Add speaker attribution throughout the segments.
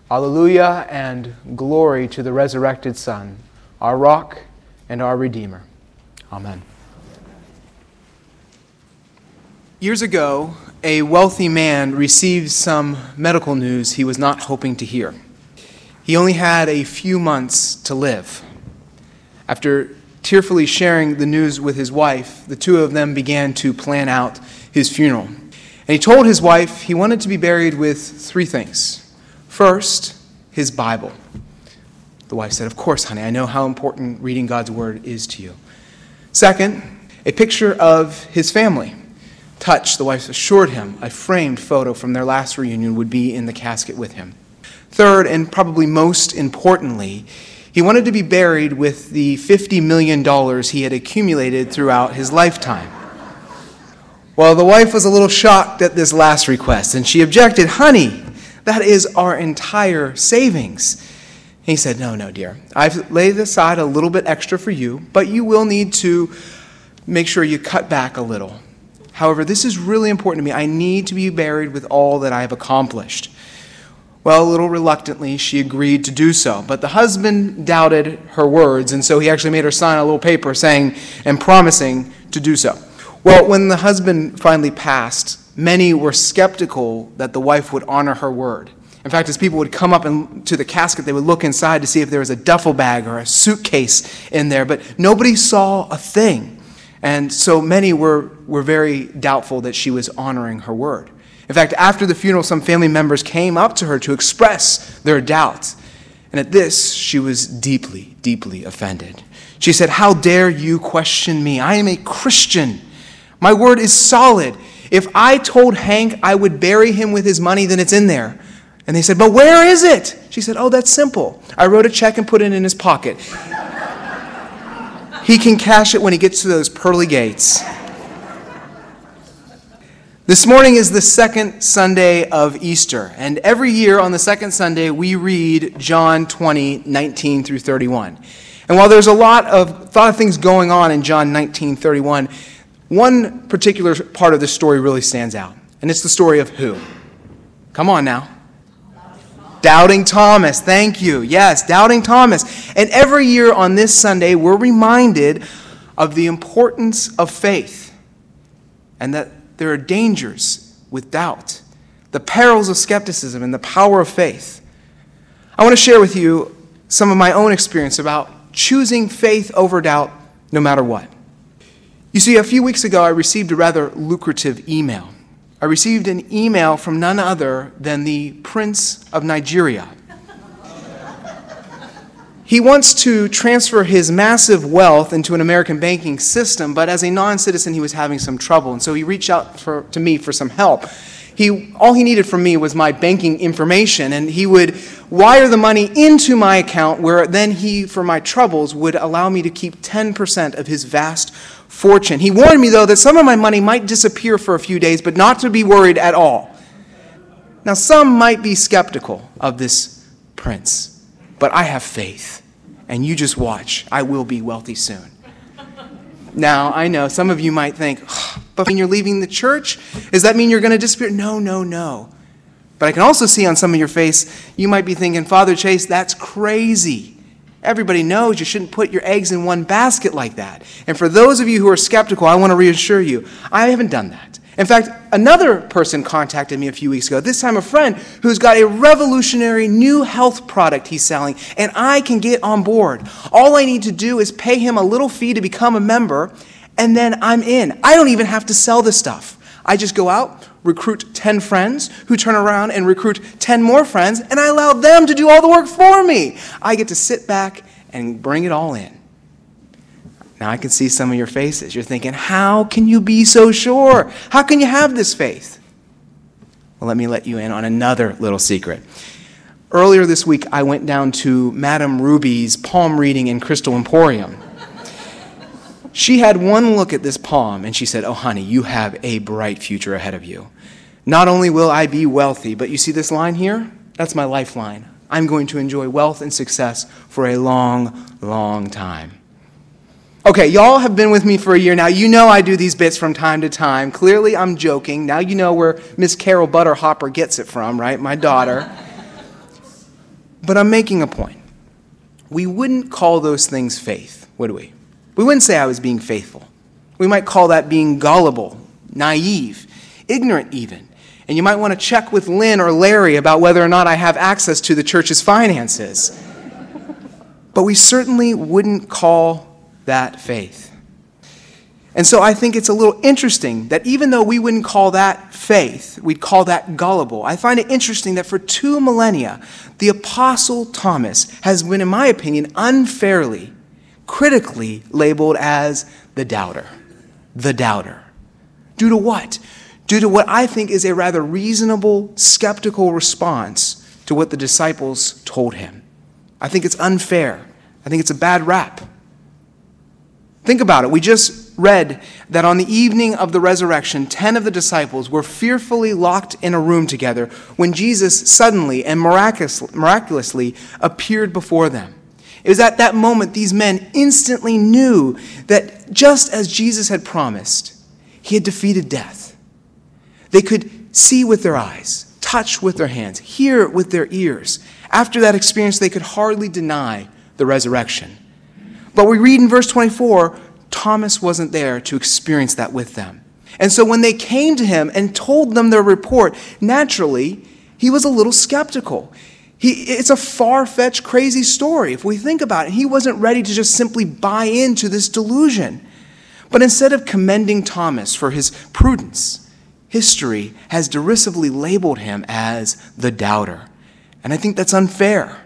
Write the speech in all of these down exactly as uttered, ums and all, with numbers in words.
Speaker 1: Alleluia and glory to the resurrected Son, our rock and our Redeemer. Amen. Years ago, a wealthy man received some medical news he was not hoping to hear. He only had a few months to live. After tearfully sharing the news with his wife, the two of them began to plan out his funeral. And he told his wife he wanted to be buried with three things. First, his Bible. The wife said, "Of course, honey, I know how important reading God's Word is to you." Second, a picture of his family. Touched, the wife assured him a framed photo from their last reunion would be in the casket with him. Third, and probably most importantly, he wanted to be buried with the fifty million dollars he had accumulated throughout his lifetime. Well, the wife was a little shocked at this last request, and she objected, "Honey, that is our entire savings." And he said, "No, no, dear. I've laid aside a little bit extra for you, but you will need to make sure you cut back a little. However, this is really important to me. I need to be buried with all that I have accomplished." Well, a little reluctantly, she agreed to do so. But the husband doubted her words, and so he actually made her sign a little paper saying and promising to do so. Well, when the husband finally passed, many were skeptical that the wife would honor her word. In fact, as people would come up and to the casket, they would look inside to see if there was a duffel bag or a suitcase in there, but nobody saw a thing. And so many were, were very doubtful that she was honoring her word. In fact, after the funeral, some family members came up to her to express their doubts. And at this, she was deeply, deeply offended. She said, "How dare you question me? I am a Christian. My word is solid. If I told Hank I would bury him with his money, then it's in there." And they said, "But where is it?" She said, "Oh, that's simple. I wrote a check and put it in his pocket. He can cash it when he gets to those pearly gates." This morning is the second Sunday of Easter, and every year on the second Sunday we read John twenty, nineteen through thirty-one. And while there's a lot of, lot of things going on in John nineteen, thirty-one, one particular part of the story really stands out, and it's the story of who? Come on now. Doubting Thomas, thank you. Yes, Doubting Thomas. And every year on this Sunday, we're reminded of the importance of faith and that there are dangers with doubt, the perils of skepticism and the power of faith. I want to share with you some of my own experience about choosing faith over doubt no matter what. You see, a few weeks ago, I received a rather lucrative email. I received an email from none other than the Prince of Nigeria. He wants to transfer his massive wealth into an American banking system, but as a non-citizen, he was having some trouble, and so he reached out for, to me for some help. He, all he needed from me was my banking information, and he would wire the money into my account, where then he, for my troubles, would allow me to keep ten percent of his vast fortune. He warned me, though, that some of my money might disappear for a few days, but not to be worried at all. Now, some might be skeptical of this prince, but I have faith, and you just watch. I will be wealthy soon. Now, I know some of you might think, oh, but when you're leaving the church, does that mean you're going to disappear? No, no, no. But I can also see on some of your face, you might be thinking, Father Chase, that's crazy. Everybody knows you shouldn't put your eggs in one basket like that. And for those of you who are skeptical, I want to reassure you, I haven't done that. In fact, another person contacted me a few weeks ago, this time a friend who's got a revolutionary new health product he's selling, and I can get on board. All I need to do is pay him a little fee to become a member, and then I'm in. I don't even have to sell the stuff. I just go out, recruit ten friends, who turn around and recruit ten more friends, and I allow them to do all the work for me. I get to sit back and bring it all in. Now I can see some of your faces. You're thinking, how can you be so sure? How can you have this faith? Well, let me let you in on another little secret. Earlier this week, I went down to Madame Ruby's palm reading in Crystal Emporium. She had one look at this palm, and she said, oh, honey, you have a bright future ahead of you. Not only will I be wealthy, but you see this line here? That's my lifeline. I'm going to enjoy wealth and success for a long, long time. Okay, y'all have been with me for a year now. You know I do these bits from time to time. Clearly, I'm joking. Now you know where Miss Carol Butterhopper gets it from, right? My daughter. But I'm making a point. We wouldn't call those things faith, would we? We wouldn't say I was being faithful. We might call that being gullible, naive, ignorant even. And you might want to check with Lynn or Larry about whether or not I have access to the church's finances. But we certainly wouldn't call that faith. And so I think it's a little interesting that even though we wouldn't call that faith, we'd call that gullible. I find it interesting that for two millennia, the Apostle Thomas has been, in my opinion, unfairly, critically labeled as the doubter. The doubter. Due to what? Due to what I think is a rather reasonable, skeptical response to what the disciples told him. I think it's unfair. I think it's a bad rap. Think about it. We just read that on the evening of the resurrection, ten of the disciples were fearfully locked in a room together when Jesus suddenly and miraculously appeared before them. It was at that moment these men instantly knew that just as Jesus had promised, he had defeated death. They could see with their eyes, touch with their hands, hear with their ears. After that experience, they could hardly deny the resurrection. But we read in verse twenty-four, Thomas wasn't there to experience that with them. And so when they came to him and told them their report, naturally, he was a little skeptical. He, it's a far-fetched, crazy story if we think about it. He wasn't ready to just simply buy into this delusion. But instead of commending Thomas for his prudence, history has derisively labeled him as the doubter. And I think that's unfair.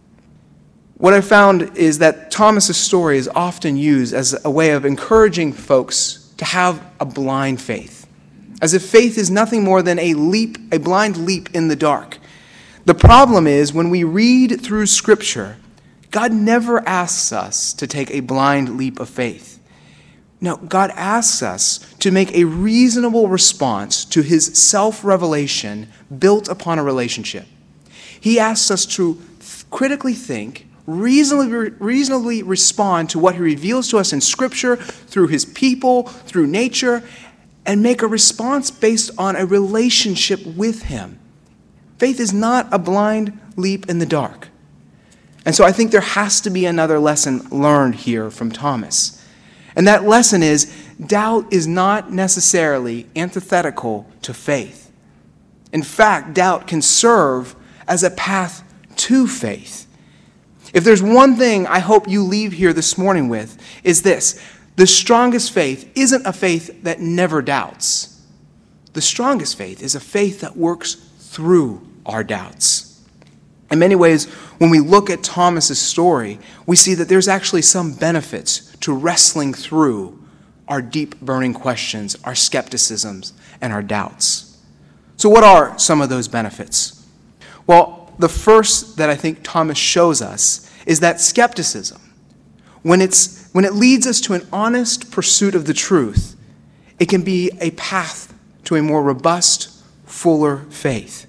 Speaker 1: What I found is that Thomas's story is often used as a way of encouraging folks to have a blind faith, as if faith is nothing more than a leap, a blind leap in the dark. The problem is when we read through Scripture, God never asks us to take a blind leap of faith. No, God asks us to make a reasonable response to his self-revelation built upon a relationship. He asks us to th- critically think, reasonably, reasonably respond to what he reveals to us in Scripture, through his people, through nature, and make a response based on a relationship with him. Faith is not a blind leap in the dark. And so I think there has to be another lesson learned here from Thomas. And that lesson is, doubt is not necessarily antithetical to faith. In fact, doubt can serve as a path to faith. If there's one thing I hope you leave here this morning with, is this: the strongest faith isn't a faith that never doubts. The strongest faith is a faith that works through our doubts. In many ways, when we look at Thomas's story, we see that there's actually some benefits to wrestling through our deep burning questions, our skepticisms, and our doubts. So what are some of those benefits? Well, the first that I think Thomas shows us is that skepticism, when it's when it leads us to an honest pursuit of the truth, it can be a path to a more robust, fuller faith.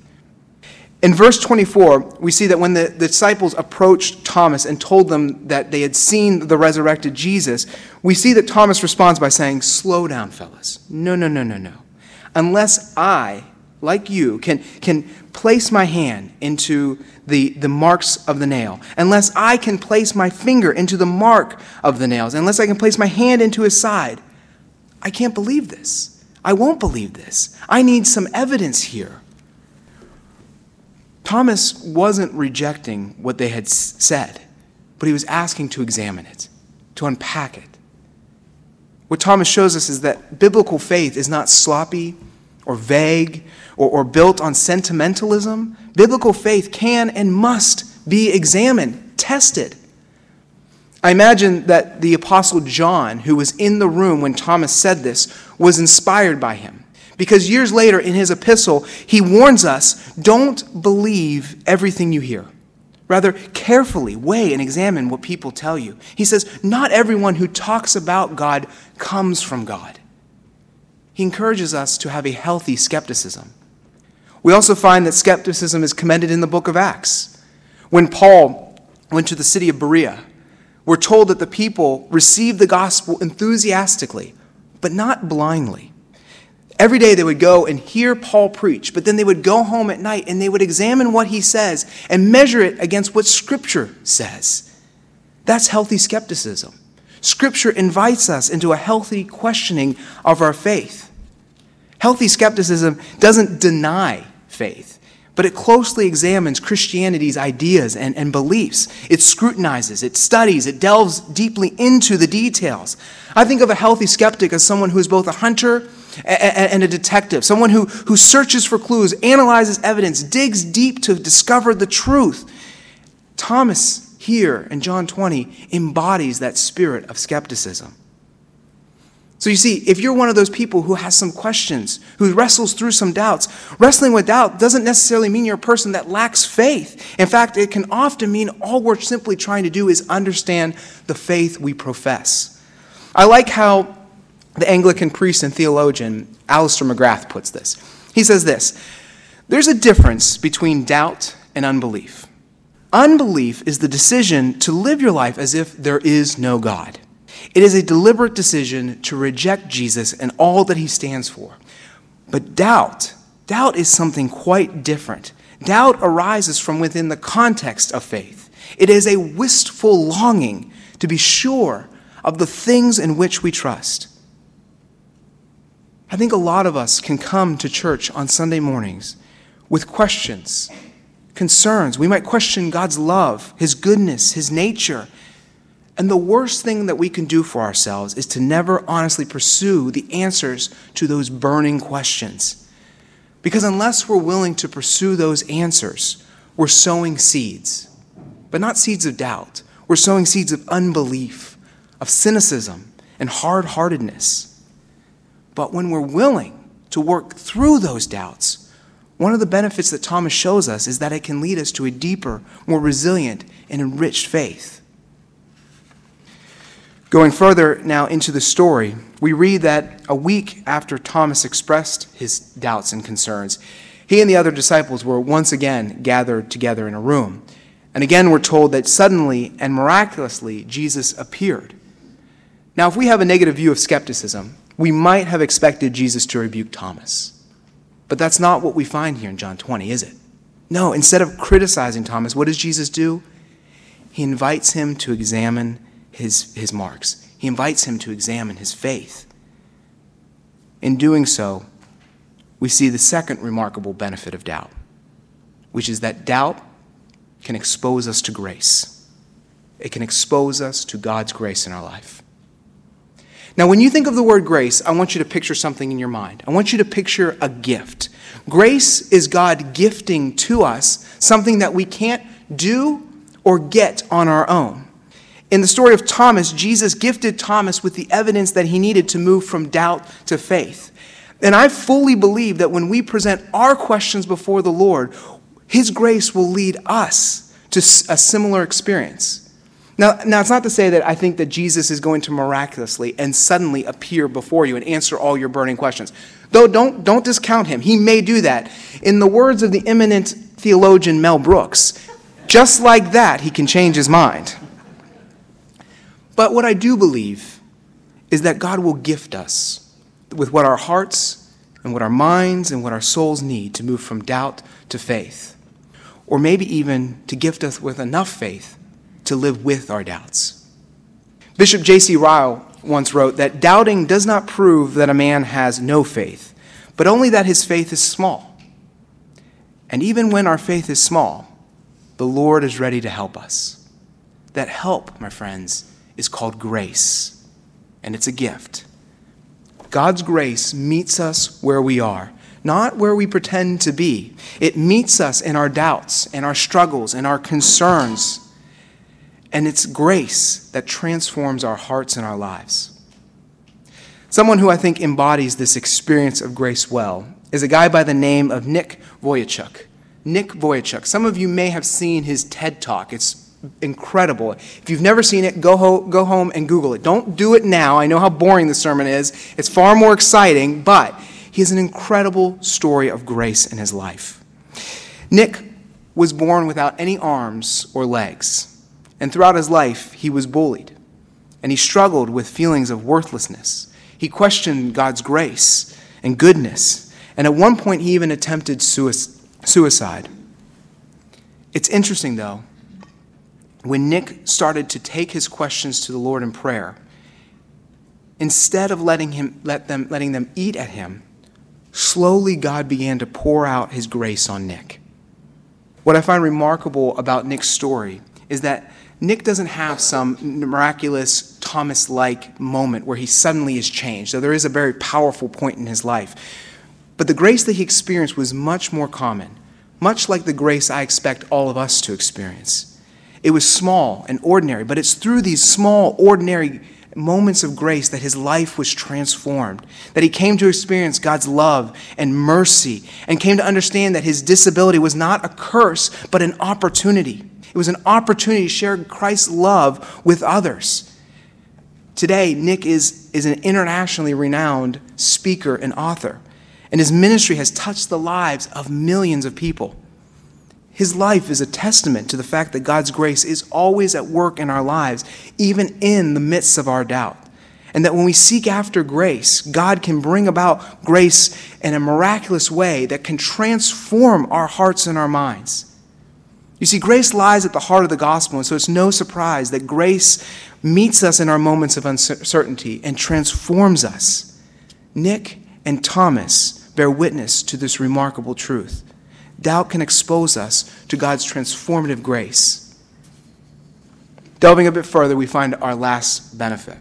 Speaker 1: In verse twenty-four, we see that when the, the disciples approached Thomas and told them that they had seen the resurrected Jesus, we see that Thomas responds by saying, "Slow down, fellas. No, no, no, no, no. Unless I, like you, can, can place my hand into the, the marks of the nail, unless I can place my finger into the mark of the nails, unless I can place my hand into his side, I can't believe this. I won't believe this. I need some evidence here." Thomas wasn't rejecting what they had said, but he was asking to examine it, to unpack it. What Thomas shows us is that biblical faith is not sloppy or vague or, or built on sentimentalism. Biblical faith can and must be examined, tested. I imagine that the Apostle John, who was in the room when Thomas said this, was inspired by him. Because years later in his epistle, he warns us, don't believe everything you hear. Rather, carefully weigh and examine what people tell you. He says, not everyone who talks about God comes from God. He encourages us to have a healthy skepticism. We also find that skepticism is commended in the book of Acts. When Paul went to the city of Berea, we're told that the people received the gospel enthusiastically, but not blindly. Every day they would go and hear Paul preach, but then they would go home at night and they would examine what he says and measure it against what Scripture says. That's healthy skepticism. Scripture invites us into a healthy questioning of our faith. Healthy skepticism doesn't deny faith, but it closely examines Christianity's ideas and, and beliefs. It scrutinizes, it studies, it delves deeply into the details. I think of a healthy skeptic as someone who is both a hunter and a detective, someone who, who searches for clues, analyzes evidence, digs deep to discover the truth. Thomas here in John twenty embodies that spirit of skepticism. So you see, if you're one of those people who has some questions, who wrestles through some doubts, wrestling with doubt doesn't necessarily mean you're a person that lacks faith. In fact, it can often mean all we're simply trying to do is understand the faith we profess. I like how the Anglican priest and theologian Alister McGrath puts this. He says this: there's a difference between doubt and unbelief. Unbelief is the decision to live your life as if there is no God. It is a deliberate decision to reject Jesus and all that he stands for. But doubt, doubt is something quite different. Doubt arises from within the context of faith. It is a wistful longing to be sure of the things in which we trust. I think a lot of us can come to church on Sunday mornings with questions, concerns. We might question God's love, his goodness, his nature. And the worst thing that we can do for ourselves is to never honestly pursue the answers to those burning questions. Because unless we're willing to pursue those answers, we're sowing seeds. But not seeds of doubt. We're sowing seeds of unbelief, of cynicism, and hard-heartedness. But when we're willing to work through those doubts, one of the benefits that Thomas shows us is that it can lead us to a deeper, more resilient, and enriched faith. Going further now into the story, we read that a week after Thomas expressed his doubts and concerns, he and the other disciples were once again gathered together in a room. And again we're told that suddenly and miraculously Jesus appeared. Now, if we have a negative view of skepticism, we might have expected Jesus to rebuke Thomas. But that's not what we find here in John twenty, is it? No, instead of criticizing Thomas, what does Jesus do? He invites him to examine his, his marks. He invites him to examine his faith. In doing so, we see the second remarkable benefit of doubt, which is that doubt can expose us to grace. It can expose us to God's grace in our life. Now, when you think of the word grace, I want you to picture something in your mind. I want you to picture a gift. Grace is God gifting to us something that we can't do or get on our own. In the story of Thomas, Jesus gifted Thomas with the evidence that he needed to move from doubt to faith. And I fully believe that when we present our questions before the Lord, his grace will lead us to a similar experience. Now, now, it's not to say that I think that Jesus is going to miraculously and suddenly appear before you and answer all your burning questions. Though don't, don't discount him. He may do that. In the words of the eminent theologian Mel Brooks, just like that, he can change his mind. But what I do believe is that God will gift us with what our hearts and what our minds and what our souls need to move from doubt to faith. Or maybe even to gift us with enough faith to live with our doubts. Bishop J C Ryle once wrote that doubting does not prove that a man has no faith, but only that his faith is small. And even when our faith is small, the Lord is ready to help us. That help, my friends, is called grace, and it's a gift. God's grace meets us where we are, not where we pretend to be. It meets us in our doubts and our struggles and our concerns. And it's grace that transforms our hearts and our lives. Someone who I think embodies this experience of grace well is a guy by the name of Nick Vujicic. Nick Vujicic. Some of you may have seen his TED Talk. It's incredible. If you've never seen it, go, ho- go home and Google it. Don't do it now. I know how boring the sermon is. It's far more exciting, but he has an incredible story of grace in his life. Nick was born without any arms or legs. And throughout his life, he was bullied, and he struggled with feelings of worthlessness. He questioned God's grace, and goodness. And at one point, he even attempted suicide. It's interesting, though, when Nick started to take his questions to the Lord in prayer, instead of letting him let them letting them eat at him, slowly God began to pour out his grace on Nick. What I find remarkable about Nick's story is that Nick doesn't have some miraculous Thomas-like moment where he suddenly is changed, though there is a very powerful point in his life. But the grace that he experienced was much more common, much like the grace I expect all of us to experience. It was small and ordinary, but it's through these small, ordinary moments of grace that his life was transformed, that he came to experience God's love and mercy, and came to understand that his disability was not a curse, but an opportunity. It was an opportunity to share Christ's love with others. Today, Nick is, is an internationally renowned speaker and author, and his ministry has touched the lives of millions of people. His life is a testament to the fact that God's grace is always at work in our lives, even in the midst of our doubt. And that when we seek after grace, God can bring about grace in a miraculous way that can transform our hearts and our minds. You see, grace lies at the heart of the gospel, and so it's no surprise that grace meets us in our moments of uncertainty and transforms us. Nick and Thomas bear witness to this remarkable truth. Doubt can expose us to God's transformative grace. Delving a bit further, we find our last benefit.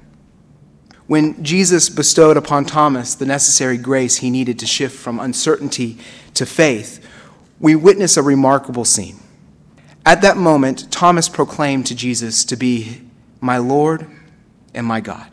Speaker 1: When Jesus bestowed upon Thomas the necessary grace he needed to shift from uncertainty to faith, we witness a remarkable scene. At that moment, Thomas proclaimed to Jesus to be my Lord and my God.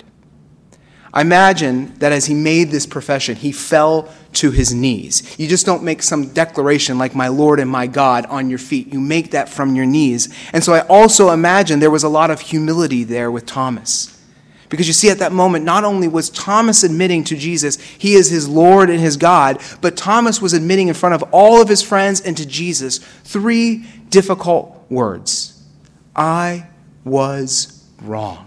Speaker 1: I imagine that as he made this profession, he fell to his knees. You just don't make some declaration like my Lord and my God on your feet. You make that from your knees. And so I also imagine there was a lot of humility there with Thomas. Because you see, at that moment, not only was Thomas admitting to Jesus he is his Lord and his God, but Thomas was admitting in front of all of his friends and to Jesus three difficult words. I was wrong.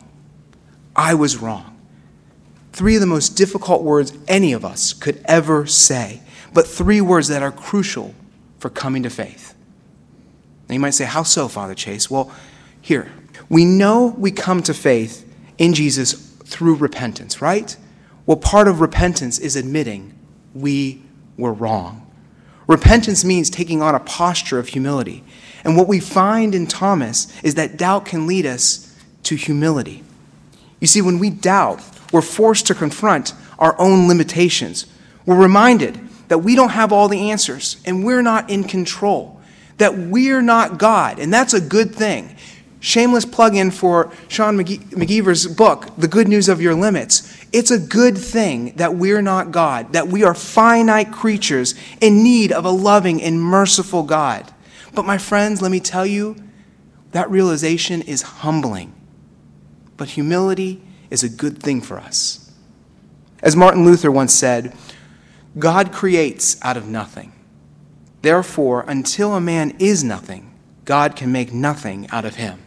Speaker 1: I was wrong. Three of the most difficult words any of us could ever say, but three words that are crucial for coming to faith. Now you might say, how so, Father Chase? Well, here, we know we come to faith in Jesus through repentance, right? Well, part of repentance is admitting we were wrong. Repentance means taking on a posture of humility. And what we find in Thomas is that doubt can lead us to humility. You see, when we doubt, we're forced to confront our own limitations. We're reminded that we don't have all the answers and we're not in control, that we're not God, and that's a good thing. Shameless plug-in for Sean McGeever's book, The Good News of Your Limits. It's a good thing that we're not God, that we are finite creatures in need of a loving and merciful God. But my friends, let me tell you, that realization is humbling. But humility is a good thing for us. As Martin Luther once said, God creates out of nothing. Therefore, until a man is nothing, God can make nothing out of him.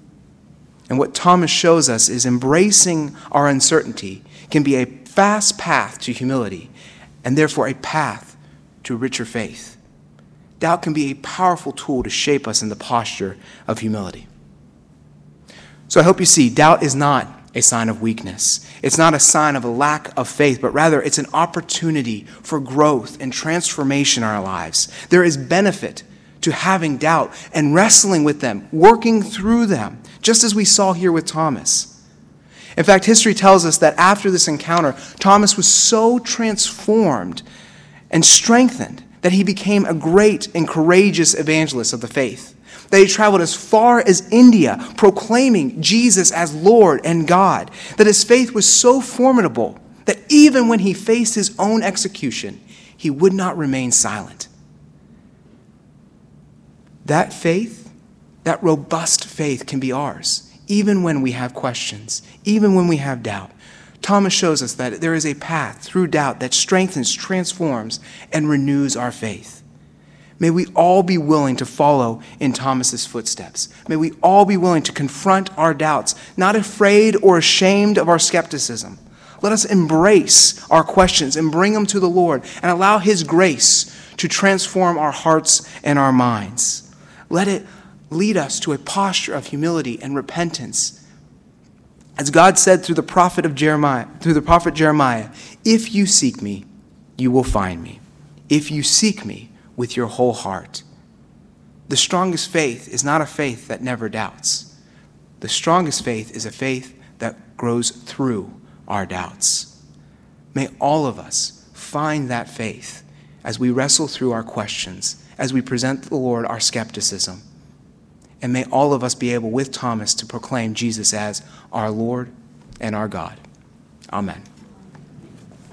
Speaker 1: And what Thomas shows us is embracing our uncertainty can be a fast path to humility, and therefore a path to richer faith. Doubt can be a powerful tool to shape us in the posture of humility. So I hope you see, doubt is not a sign of weakness. It's not a sign of a lack of faith, but rather it's an opportunity for growth and transformation in our lives. There is benefit to having doubt and wrestling with them, working through them, just as we saw here with Thomas. In fact, history tells us that after this encounter, Thomas was so transformed and strengthened that he became a great and courageous evangelist of the faith. That he traveled as far as India, proclaiming Jesus as Lord and God. That his faith was so formidable that even when he faced his own execution, he would not remain silent. That faith, that robust faith can be ours, even when we have questions, even when we have doubt. Thomas shows us that there is a path through doubt that strengthens, transforms, and renews our faith. May we all be willing to follow in Thomas's footsteps. May we all be willing to confront our doubts, not afraid or ashamed of our skepticism. Let us embrace our questions and bring them to the Lord and allow his grace to transform our hearts and our minds. Let it lead us to a posture of humility and repentance. As God said through the prophet of Jeremiah, through the prophet Jeremiah, if you seek me, you will find me. If you seek me with your whole heart. The strongest faith is not a faith that never doubts. The strongest faith is a faith that grows through our doubts. May all of us find that faith as we wrestle through our questions, as we present to the Lord our skepticism. And may all of us be able, with Thomas, to proclaim Jesus as our Lord and our God. Amen.